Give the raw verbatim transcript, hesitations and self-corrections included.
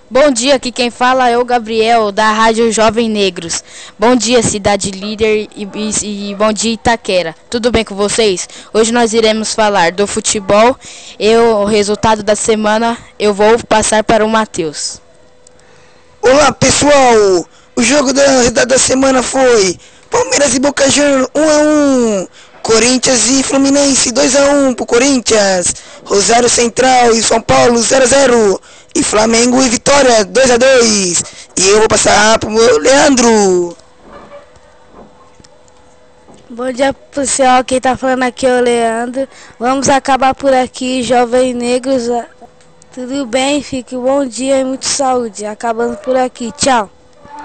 Bom dia, aqui quem fala é o Gabriel, da Rádio Jovem Negros. Bom dia, Cidade Líder e, e, e bom dia, Itaquera. Tudo bem com vocês? Hoje nós iremos falar do futebol e o resultado da semana eu vou passar para o Matheus. Olá pessoal, o jogo da, da, da semana foi Palmeiras e Boca Juniors um a um, Corinthians e Fluminense dois a um pro Corinthians, Rosário Central e São Paulo zero a zero e Flamengo e Vitória dois a dois. E eu vou passar pro meu Leandro. Bom dia pessoal, quem tá falando aqui é o Leandro. Vamos acabar por aqui, Jovem Negros. Tudo bem? Fique bom dia e muita saúde. Acabando por aqui, tchau.